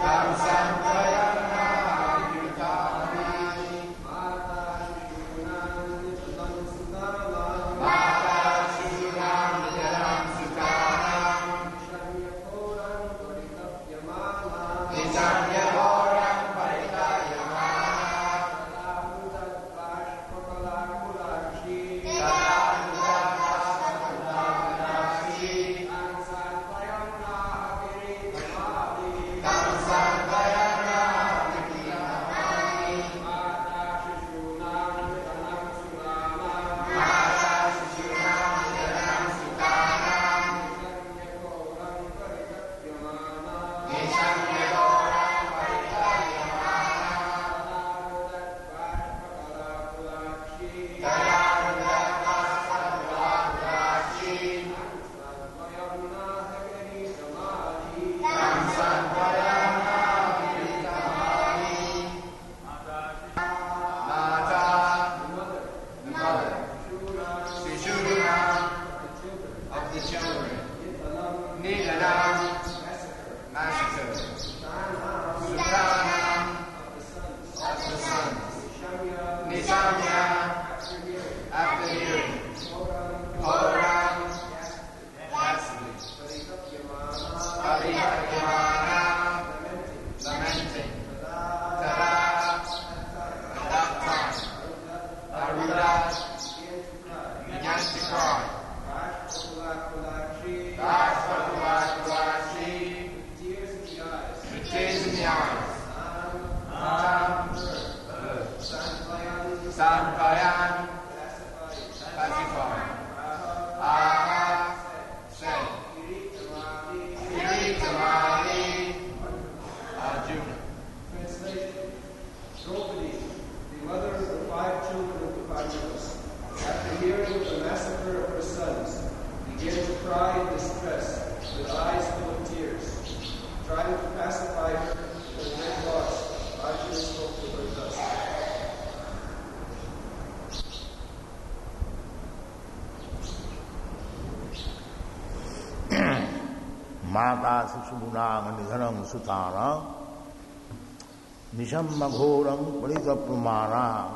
Mata Sisubunang Nidhanam Sutana Nishamma Ghoram Parita Pramana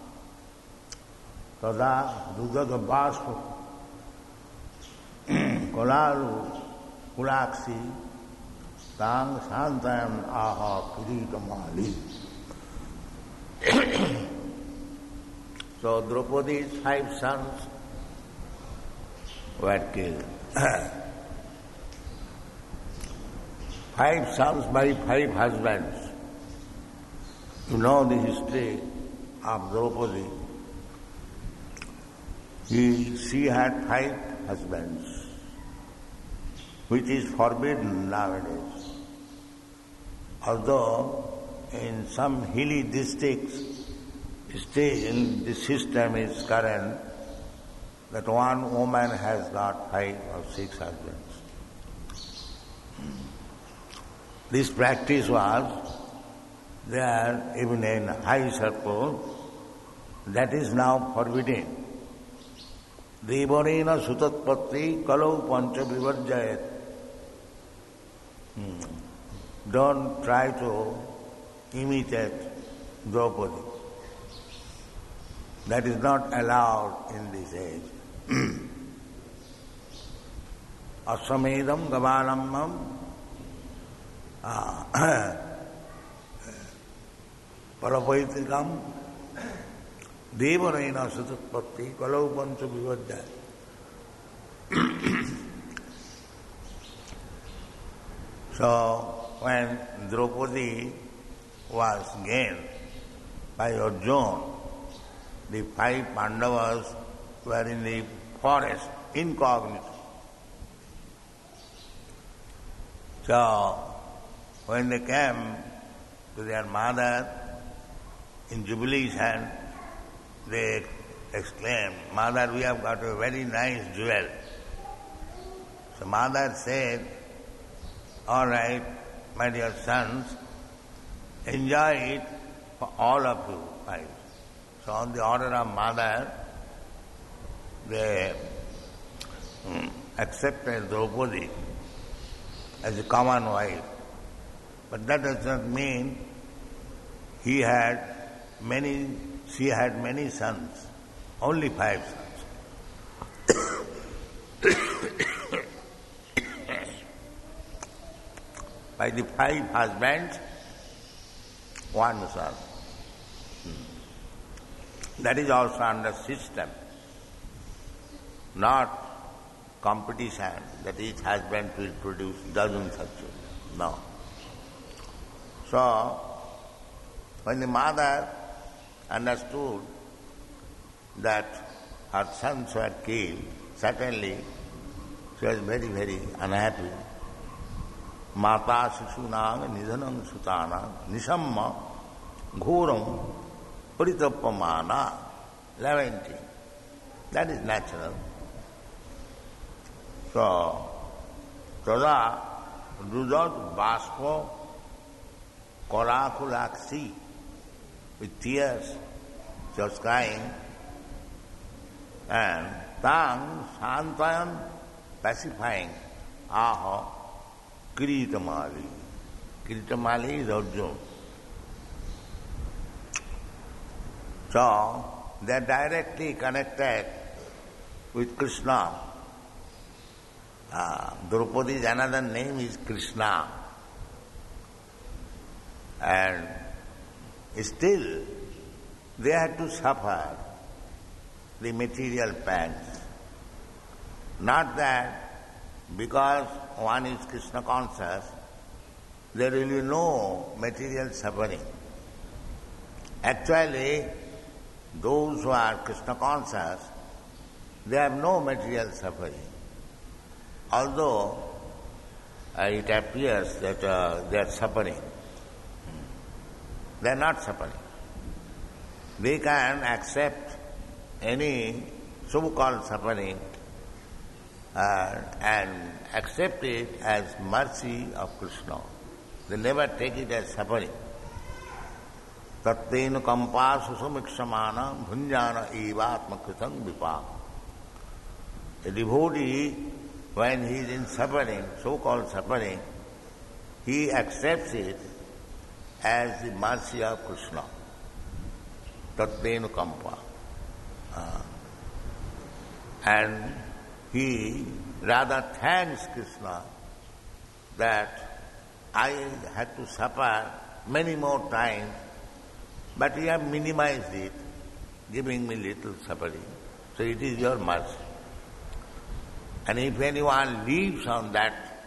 Tada Dudaga Bhaspa Kolalu Kulaksi Tang Santayam Aha Kiritamali. So Draupadi's 5 sons were killed. 5 sons by 5 husbands. You know the history of Draupadi. She had 5 husbands, which is forbidden nowadays. Although in some hilly districts, still the system is current that one woman has got 5 or 6 husbands. This practice was there even in high circle. That is now forbidden. Devarena sutatpatti kalau pancha vivarjayat. Don't try to imitate Draupadi. That is not allowed in this age. Asamedam gavanamam parapaitikam devarena sutatpatti kalau pancha vivajjaya. So when Draupadi was gained by Arjuna, the 5 Pandavas were in the forest incognito. So when they came to their mother in jubilation, they exclaimed, "Mother, we have got a very nice jewel." So mother said, "All right, my dear sons, enjoy it for all of you 5. So on the order of mother, they accepted Draupadi as a common wife. But that does not mean she had many sons, only 5 sons. By the 5 husbands, 1 son. That is also under system, not competition that each husband will produce dozens of children. No. So, when the mother understood that her sons were killed, certainly she was very, very unhappy. Mata Sishunang Nidhanang Sutana Nisamma Ghoram Paritappamana lamenting. That is natural. So, Tada Rujat Baspo Korakulaksi, with tears she was crying, and Tang Santayan pacifying, Aha Kiritamali. Kiritamali is Arjuna. So, they are directly connected with Krishna. Draupadi's another name is Krishna. And still, they had to suffer the material pangs. Not that because one is Krishna conscious, there will be no material suffering. Actually, those who are Krishna conscious, they have no material suffering. Although it appears that they are suffering, they are not suffering. They can accept any so-called suffering and accept it as mercy of Krishna. They never take it as suffering. Tattenu kampa susamikshamana bhunjana evatma kritam vipaka. A devotee, when he is in suffering, so-called suffering, he accepts it as the mercy of Krishna. Tattenu kampa. And he rather thanks Krishna that I had to suffer many more times, but you have minimized it, giving me little suffering. So it is your mercy. And if anyone lives on that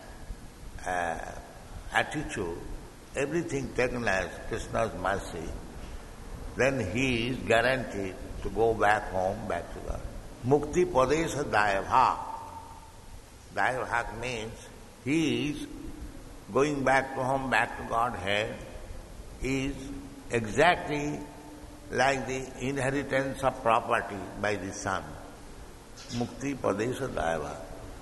attitude, everything taken as Krishna's mercy, then he is guaranteed to go back home, back to God. Mukti Padesha Dayabha. Dayabha means he is going back to home, back to Godhead, is exactly like the inheritance of property by the son. Mukti Padesha Dayabha.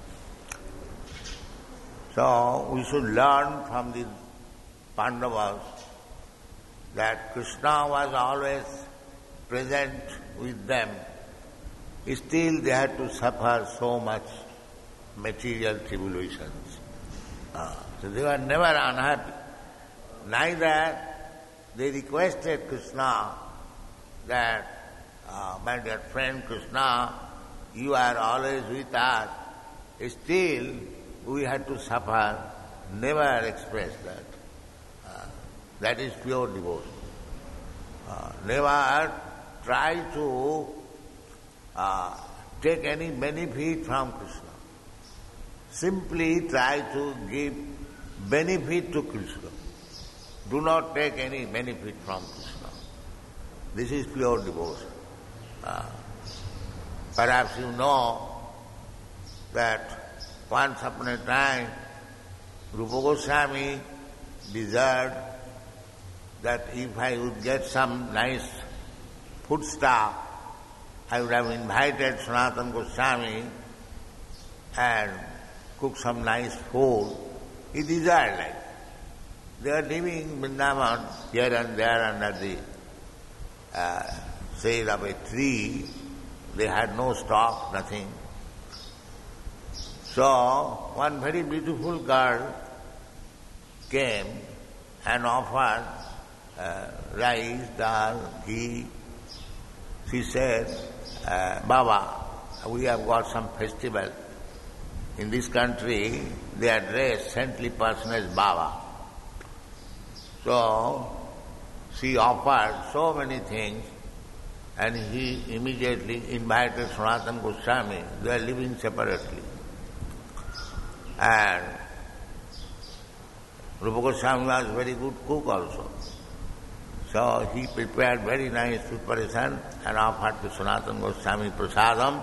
So we should learn from the Pandavas that Krishna was always present with them. Still they had to suffer so much material tribulations. So they were never unhappy. Neither they requested Krishna that, my dear friend Krishna, you are always with us. Still we had to suffer. Never expressed that. That is pure devotion. Never try to take any benefit from Krishna. Simply try to give benefit to Krishna. Do not take any benefit from Krishna. This is pure devotion. Perhaps you know that once upon a time Rupa Goswami desired that if I would get some nice food stuff, I would have invited Sanatana Goswami and cook some nice food. He desired like that. They are living Vrindavan here and there under the shade of a tree. They had no stock, nothing. So one very beautiful girl came and offered rice, dal, ghee. She said, Baba, we have got some festival. In this country, they address saintly person as Baba. So, she offered so many things, and he immediately invited Sanatana Goswami. They are living separately. And Rupa Goswami was very good cook also. So he prepared very nice preparation and offered to Sanatana Goswami prasadam.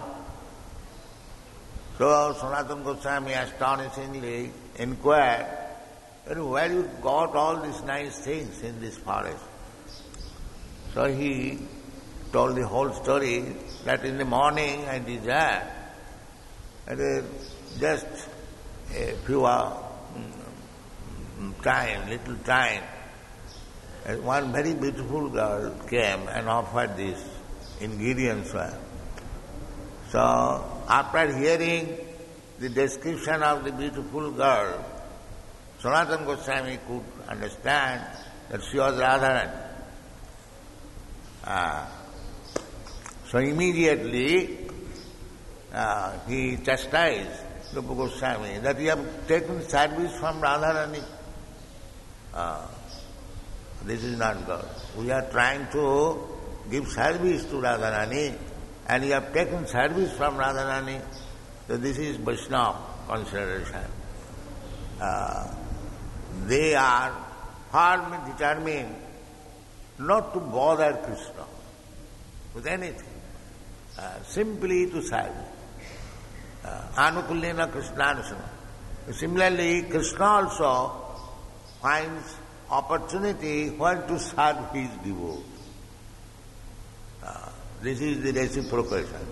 So Sanatana Goswami astonishingly inquired, where you got all these nice things in this forest? So he told the whole story that in the morning I desired just a few little time, one very beautiful girl came and offered these ingredients. So after hearing the description of the beautiful girl, Sanatana Goswami could understand that she was Radharani. So immediately he chastised Rupa Goswami that you have taken service from Radharani. This is not good. We are trying to give service to Radharani and you have taken service from Radharani. So this is Vaishnava consideration. They are firmly determined not to bother Krishna with anything, simply to serve. Anukulyena Krishnanusana. Similarly, Krishna also finds opportunity when to serve his devotee. This is the reciprocation.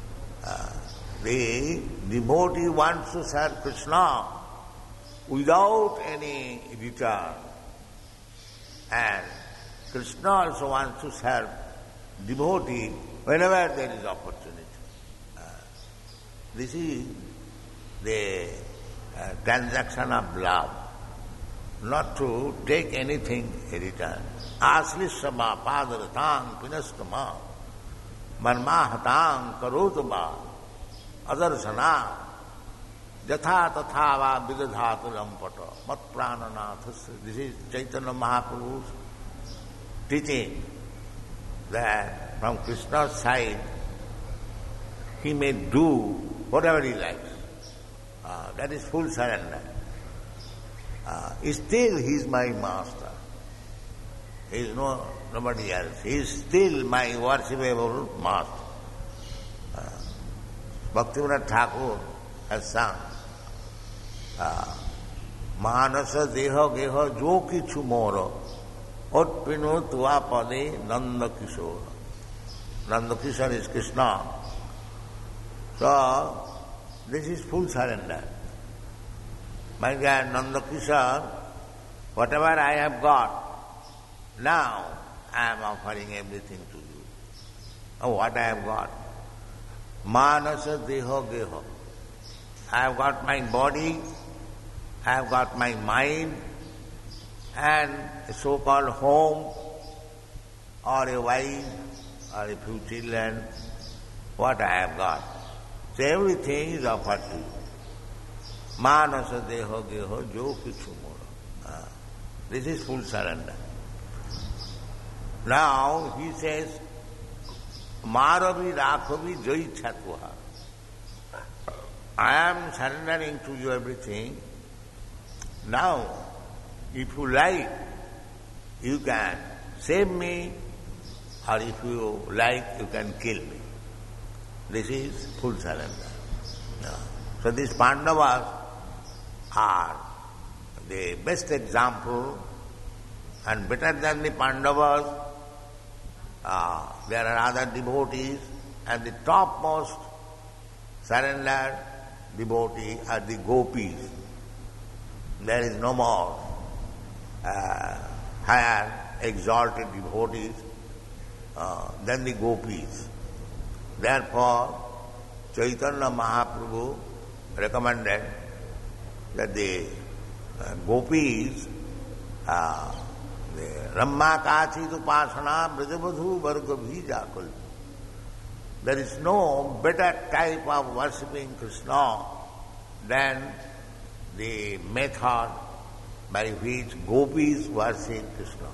The devotee wants to serve Krishna without any return. And Krishna also wants to serve devotee whenever there is opportunity. This is the transaction of love, not to take anything in return. Aslishama padaratang pinastama manmahatang karotama adarsana jatha tatha va vidadhatu lampata mat prananathas. This is Chaitanya Mahaprabhu's teaching that from Krishna's side he may do whatever he likes. That is full surrender. Still he is my master. He is nobody else. He is still my worshipable master. Bhaktivinoda Thakur has sung Manasa deha geha jo kichu moro otpinu tua pade Nanda Kishore. Nanda Kishore is Krishna. So, this is full surrender. My dear Nanda Kishore, whatever I have got, now I am offering everything to you. Oh, what I have got? Manasa deho geho. I have got my body, I have got my mind, and a so-called home, or a wife, or a few children, what I have got. So everything is offered to you. Manasa deho geho jo kichu moro. This is full surrender. Now he says, Maravi rakhavi jai chatuha. I am surrendering to you everything. Now, if you like, you can save me, or if you like, you can kill me. This is full surrender. So these Pandavas are the best example, and better than the Pandavas, there are other devotees, and the topmost surrendered devotee are the gopis. There is no more higher exalted devotees than the gopis. Therefore, Chaitanya Mahaprabhu recommended that the gopis Ramma Kachit Upasana Brajavadhu Varga Bhijakul. There is no better type of worshipping Krishna than the method by which gopis worship Krishna.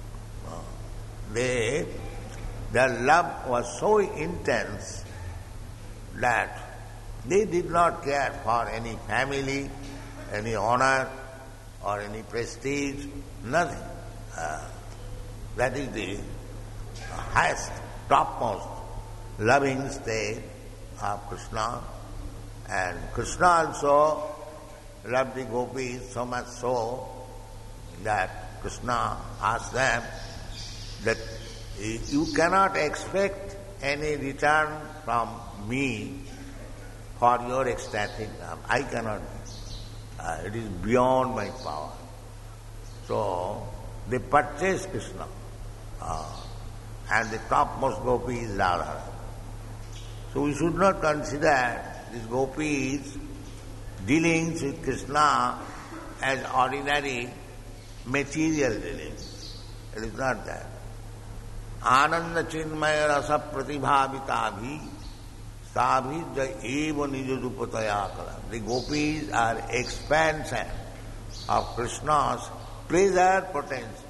Their love was so intense that they did not care for any family, any honor, or any prestige, nothing. That is the highest, topmost loving state of Krishna. And Krishna also loved the gopis so much so that Krishna asked them that you cannot expect any return from me for your ecstatic love. I cannot. It is beyond my power. So they purchased Krishna. And the topmost gopi is Radha. So we should not consider these gopis' dealings with Krishna as ordinary material dealings. It is not that. Ananda chinmaya rasa pratibhavitabhi sabhi eva nijadupataya kala. The gopis are expansion of Krishna's pleasure potential.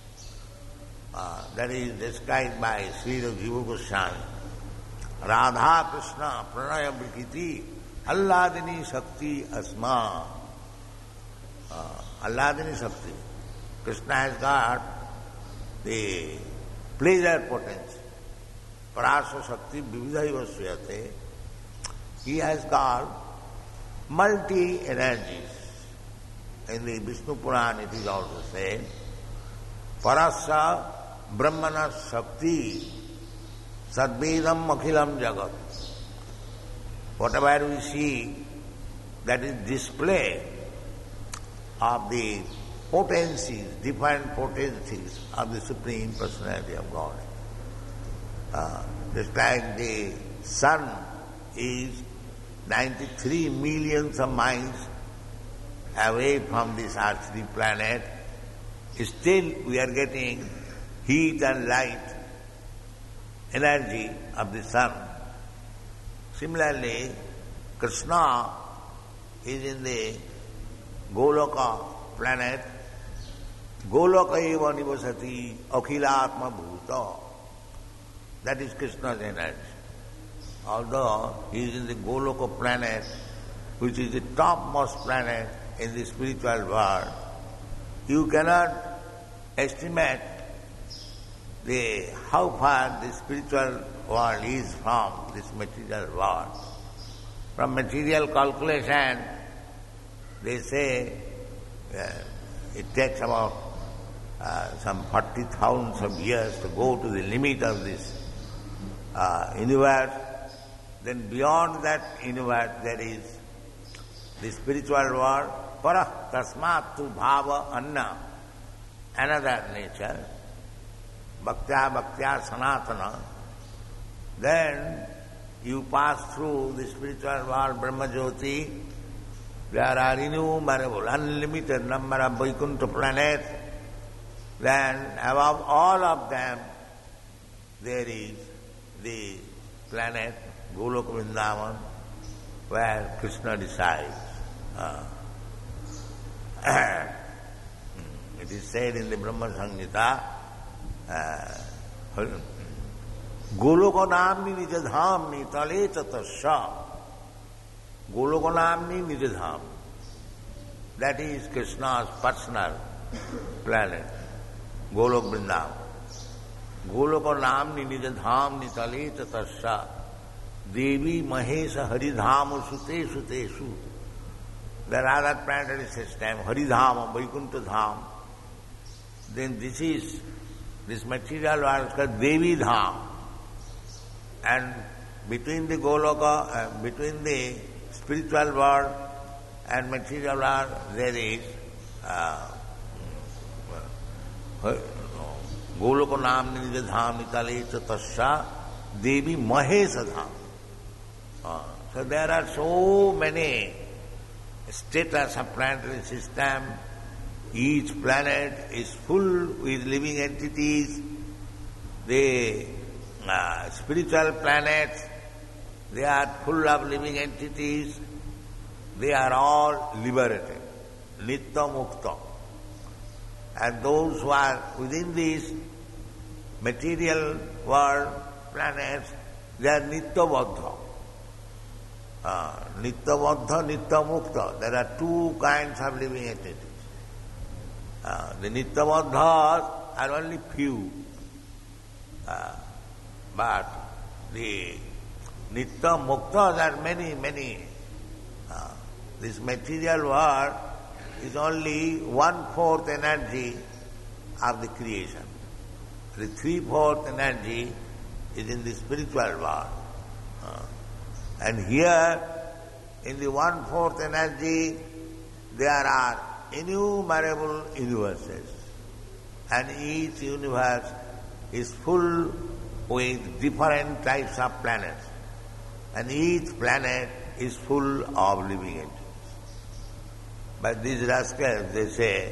That is described by Srila Jiva Goswami. Radha Krishna pranaya vikiti alladini shakti asma. Alladini shakti. Krishna has got the pleasure potential. Parasya shakti vividhaiva suyate. He has got multi-energies. In the Vishnu Purana it is also said, Parasya Brahmana Shakti Sadvedam Akhilam Jagat. Whatever we see, that is display of the potencies, different potencies of the Supreme Personality of God. Just like the sun is 93 millions of miles away from this earthly planet, still we are getting heat and light, energy of the sun. Similarly, Krishna is in the Goloka planet. Goloka eva nivasati akhilatma bhuta. That is Krishna's energy. Although he is in the Goloka planet, which is the topmost planet in the spiritual world, you cannot estimate how far the spiritual world is from this material world. From material calculation, they say it takes about some 40,000 of years to go to the limit of this universe. Then beyond that universe there is the spiritual world, parah tasmat tu bhava anna, another nature, bhaktya sanatana. Then you pass through the spiritual world, Brahma Jyoti. There are innumerable, unlimited number of Vaikuntha planets. Then above all of them there is the planet Goloka Vrindavan, where Krishna resides. It is said in the Brahma Samhita, Goloka namni nijadhamni tale tatasya. Goloka namni nijadham. That is Krishna's personal planet, Goloka Vrindavan. Goloka namni nijadhamni tale tatasya. Devi Mahesha Haridhama Sute Suteshu. There are other planetary systems, Haridhama, Vaikuntha Dham. Then this material world is called Devi Dham. And between the Goloka, between the spiritual world and material world, there is Goloka Namni Nijadham Nitale Tasya Devi Mahesha Dham. So there are so many status of planetary system Each planet is full with living entities. The spiritual planets, they are full of living entities. They are all liberated, nitya mukta. And those who are within this material world, planets, they are nitya baddha. Nitya baddha, nitya mukta. There are two kinds of living entities. The nitya baddhas are only few. But the nitya muktas are many, many. This material world is only 1/4 energy of the creation. The 3/4 energy is in the spiritual world. And here, in the 1/4 energy, there are innumerable universes. And each universe is full with different types of planets. And each planet is full of living entities. But these rascals, they say,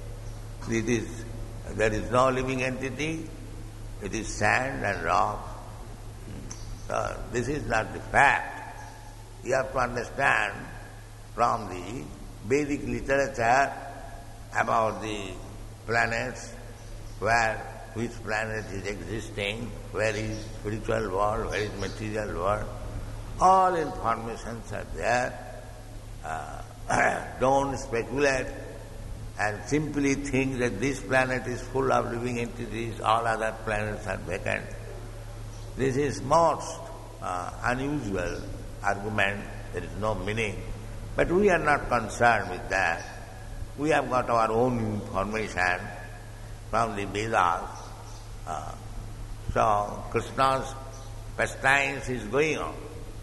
there is no living entity, it is sand and rock. So this is not the fact. You have to understand from the Vedic literature about the planets, which planet is existing, where is spiritual world, where is material world. All informations are there. Don't speculate and simply think that this planet is full of living entities, all other planets are vacant. This is most unusual argument. There is no meaning. But we are not concerned with that. We have got our own information from the Vedas. So Krishna's pastimes is going on.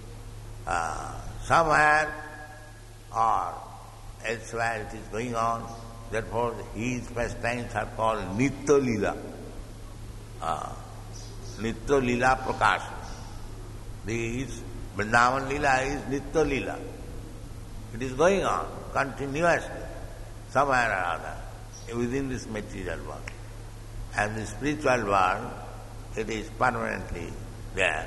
Somewhere or elsewhere it is going on. Therefore his pastimes are called Nitya Lila. Nitya Lila Prakash. This Vrindavan Lila is Nitya Lila. It is going on continuously, somewhere or other, within this material world. And the spiritual world, it is permanently there.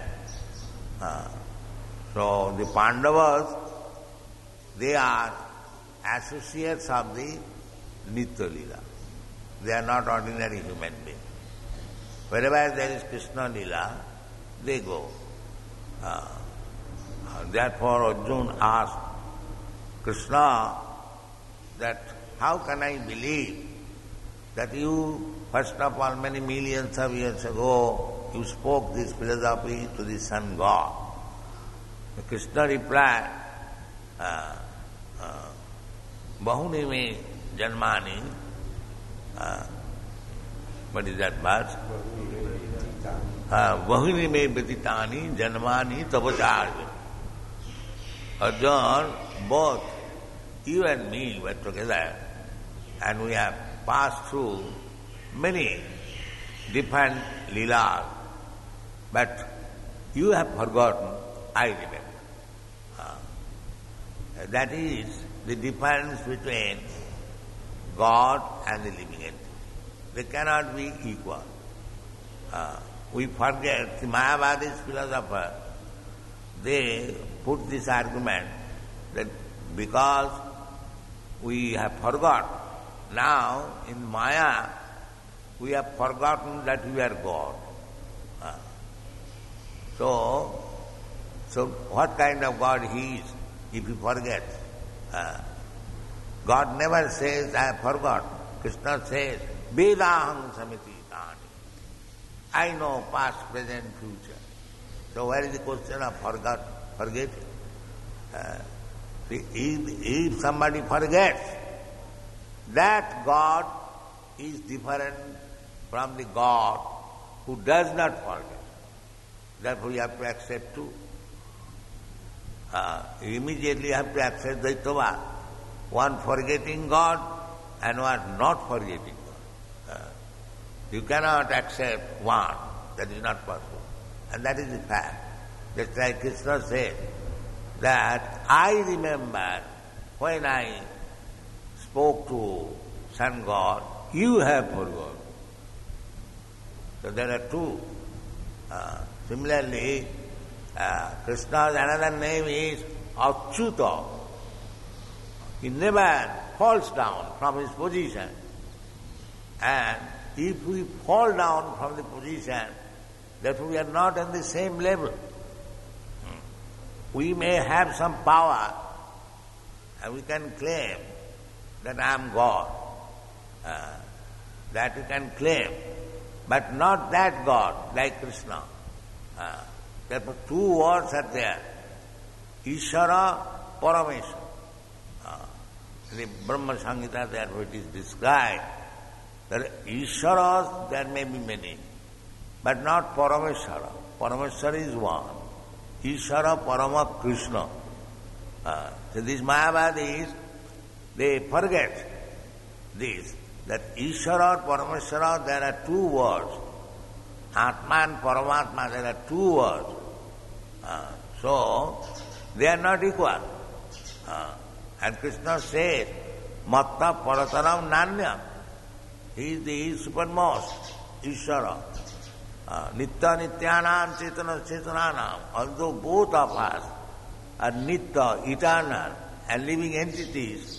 So the Pandavas, they are associates of the Nitya Lila. They are not ordinary human beings. Wherever there is Krishna Lila, they go. Therefore Arjuna asked Krishna that how can I believe that you, first of all, many millions of years ago, you spoke this philosophy to the sun god. Krishna replied, Bahuni me janmani, what is that verse? Bahuni me betitani janmani tapacharya. Arjuna, both you and me were together and we have passed through many different leelas, but you have forgotten, I remember. That is the difference between God and the living entity. They cannot be equal. We forget, the Mayavadis philosopher, they put this argument that because we have forgotten, now in Maya we have forgotten that we are God. So what kind of God he is if he forgets? God never says, I have forgotten. Krishna says, Vedaham samiti tani. I know past, present, future. So where is the question of forgetting? If somebody forgets, that God is different from the God who does not forget. Therefore you have to accept too. Immediately you have to accept Dvaitavad. One forgetting God and one not forgetting God. You cannot accept one. That is not possible. And that is the fact. Just like Krishna said, that I remember when I spoke to sun god, you have four gods. So there are two. Similarly, Krishna's another name is Achyuta. He never falls down from his position. And if we fall down from the position, therefore we are not on the same level. We may have some power and we can claim that I am God. That we can claim, but not that God like Krishna. Therefore two words are there. Ishvara, Parameshwara. In the Brahma Samhita therefore it is described that Ishvaras there may be many, but not Parameshwara. Parameshwara is one. Ishvara, Parama, Krishna. So these Mayavadis, they forget this, that Ishvara, Parameshwara, there are two words. Atma and Paramatma, there are two words. So, they are not equal. And Krishna says, Matta Parataram Nanya. He is the supermost, Ishvara. Nitya Nityanam Chetana Chetananam. Although both of us are Nitya, eternal, and living entities,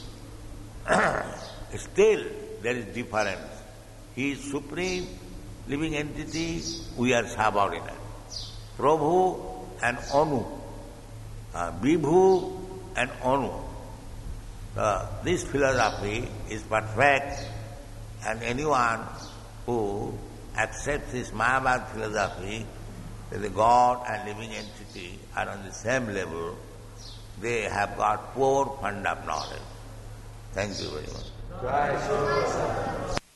still there is difference. He is supreme, living entity, we are subordinate. Prabhu and Anu. Vibhu and Anu. This philosophy is perfect, and anyone who accepts this Mayavad philosophy, that the God and living entity are on the same level, they have got pure fund of knowledge. Thank you very much.